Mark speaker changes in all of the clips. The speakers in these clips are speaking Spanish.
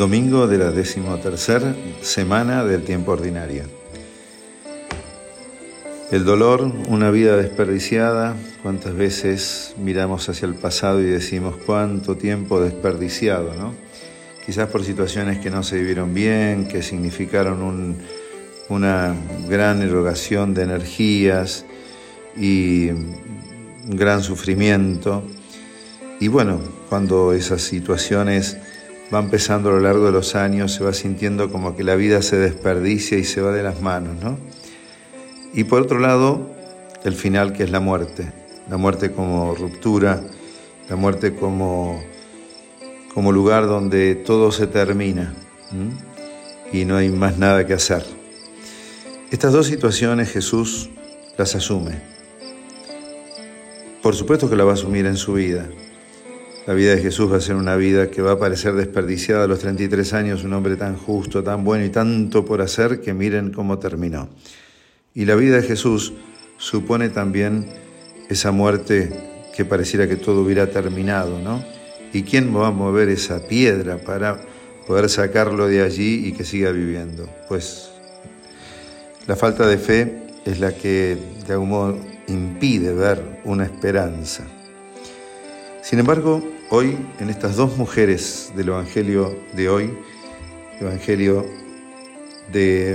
Speaker 1: Domingo de la 13ª semana del tiempo ordinario. El dolor, una vida desperdiciada. ¿Cuántas veces miramos hacia el pasado y decimos cuánto tiempo desperdiciado, ¿no? Quizás por situaciones que no se vivieron bien, que significaron una gran erogación de energías y un gran sufrimiento. Y bueno, cuando esas situaciones van pesando a lo largo de los años, se va sintiendo como que la vida se desperdicia y se va de las manos, ¿no? Y por otro lado, el final, que es la muerte como ruptura, la muerte como lugar donde todo se termina, y no hay más nada que hacer. Estas dos situaciones Jesús las asume. Por supuesto que la va a asumir en su vida. La vida de Jesús va a ser una vida que va a parecer desperdiciada a los 33 años, un hombre tan justo, tan bueno y tanto por hacer, que miren cómo terminó. Y la vida de Jesús supone también esa muerte que pareciera que todo hubiera terminado, ¿no? ¿Y quién va a mover esa piedra para poder sacarlo de allí y que siga viviendo? Pues la falta de fe es la que de algún modo impide ver una esperanza. Sin embargo, hoy, en estas dos mujeres del Evangelio de hoy, el Evangelio de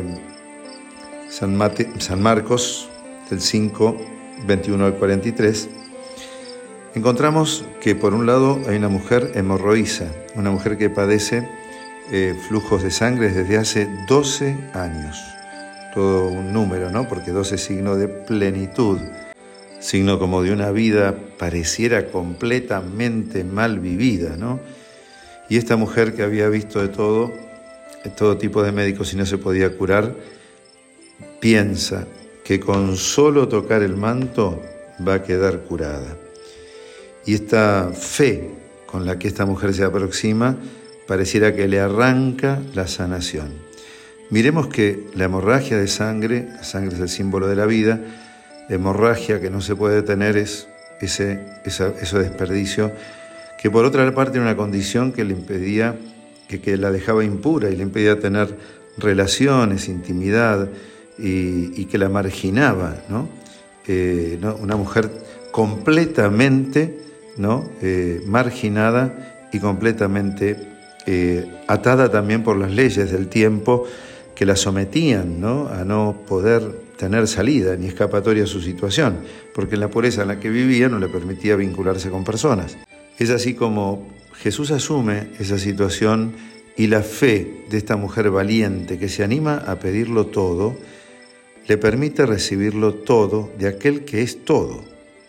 Speaker 1: San Marcos, del 5, 21 al 43, encontramos que por un lado hay una mujer hemorroísa, una mujer que padece flujos de sangre desde hace 12 años. Todo un número, ¿no? Porque 12 es signo de plenitud. Signo como de una vida pareciera completamente mal vivida, ¿no? Y esta mujer que había visto de todo tipo de médicos y no se podía curar, piensa que con solo tocar el manto va a quedar curada. Y esta fe con la que esta mujer se aproxima pareciera que le arranca la sanación. Miremos que la hemorragia de sangre, la sangre es el símbolo de la vida, hemorragia que no se puede detener es ese desperdicio, que por otra parte era una condición que le impedía, que la dejaba impura y le impedía tener relaciones, intimidad, y que la marginaba, ¿no? Una mujer completamente, ¿no? Marginada y completamente atada también por las leyes del tiempo que la sometían, ¿no? A no poder tener salida ni escapatoria a su situación, porque la pureza en la que vivía no le permitía vincularse con personas. Es así como Jesús asume esa situación y la fe de esta mujer valiente que se anima a pedirlo todo, le permite recibirlo todo de aquel que es todo.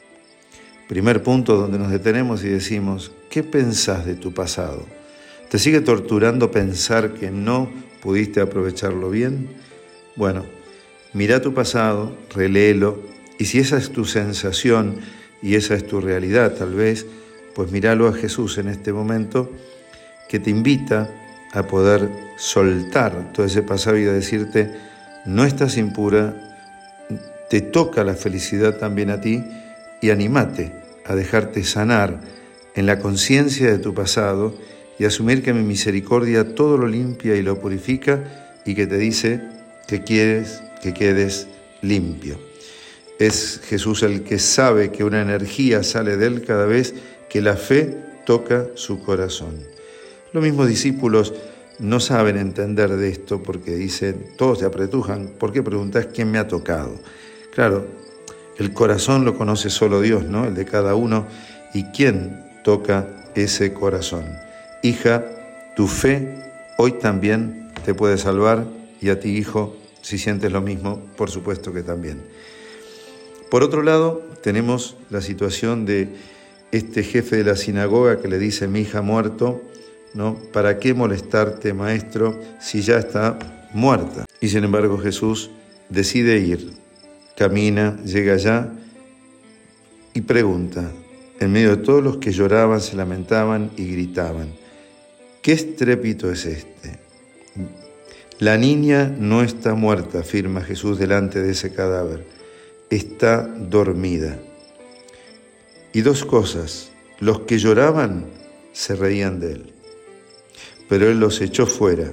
Speaker 1: Primer punto donde nos detenemos y decimos, ¿qué pensás de tu pasado? ¿Te sigue torturando pensar que no pudiste aprovecharlo bien? Bueno, mira tu pasado, reléelo, y si esa es tu sensación y esa es tu realidad tal vez, pues míralo a Jesús en este momento, que te invita a poder soltar todo ese pasado y a decirte, no estás impura, te toca la felicidad también a ti, y anímate a dejarte sanar en la conciencia de tu pasado y asumir que mi misericordia todo lo limpia y lo purifica y que te dice que quieres que quedes limpio. Es Jesús el que sabe que una energía sale de él cada vez que la fe toca su corazón. Los mismos discípulos no saben entender de esto porque dicen, todos se apretujan, ¿por qué preguntás quién me ha tocado? Claro, el corazón lo conoce solo Dios, ¿no? El de cada uno. ¿Y quién toca ese corazón? Hija, tu fe hoy también te puede salvar, y a ti, hijo, si sientes lo mismo, por supuesto que también. Por otro lado, tenemos la situación de este jefe de la sinagoga que le dice, mi hija ha muerto, ¿no? ¿Para qué molestarte, maestro, si ya está muerta? Y sin embargo Jesús decide ir, camina, llega allá y pregunta, en medio de todos los que lloraban, se lamentaban y gritaban, ¿qué estrépito es este? La niña no está muerta, afirma Jesús delante de ese cadáver, está dormida. Y dos cosas, los que lloraban se reían de él. pero él los echó fuera.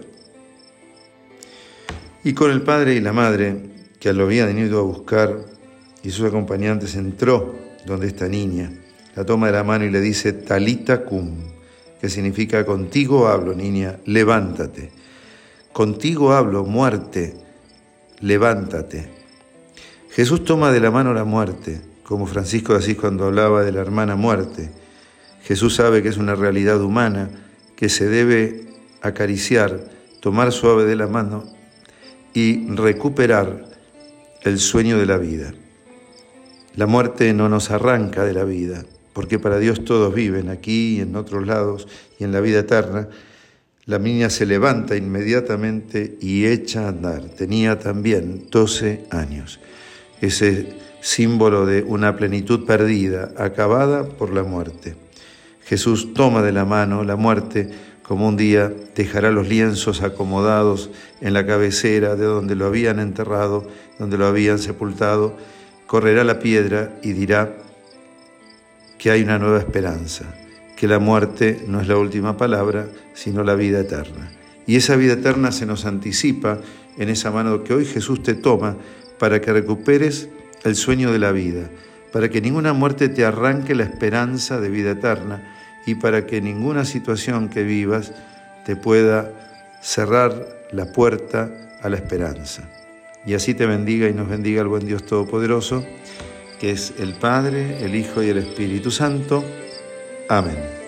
Speaker 1: Y con el padre y la madre, que lo habían ido a buscar, y sus acompañantes, entró donde esta niña, la toma de la mano y le dice, Talita cum, que significa, contigo hablo, niña, levántate. Contigo hablo, muerte, levántate. Jesús toma de la mano la muerte, como Francisco de Asís cuando hablaba de la hermana muerte. Jesús sabe que es una realidad humana que se debe acariciar, tomar suave de la mano y recuperar el sueño de la vida. La muerte no nos arranca de la vida, porque para Dios todos viven, aquí y en otros lados y en la vida eterna. La niña se levanta inmediatamente y echa a andar. Tenía también 12 años. Ese símbolo de una plenitud perdida, acabada por la muerte. Jesús toma de la mano la muerte, como un día dejará los lienzos acomodados en la cabecera de donde lo habían enterrado, donde lo habían sepultado, correrá la piedra y dirá que hay una nueva esperanza, que la muerte no es la última palabra, sino la vida eterna. Y esa vida eterna se nos anticipa en esa mano que hoy Jesús te toma para que recuperes el sueño de la vida, para que ninguna muerte te arranque la esperanza de vida eterna y para que ninguna situación que vivas te pueda cerrar la puerta a la esperanza. Y así te bendiga y nos bendiga el buen Dios Todopoderoso, que es el Padre, el Hijo y el Espíritu Santo. Amén.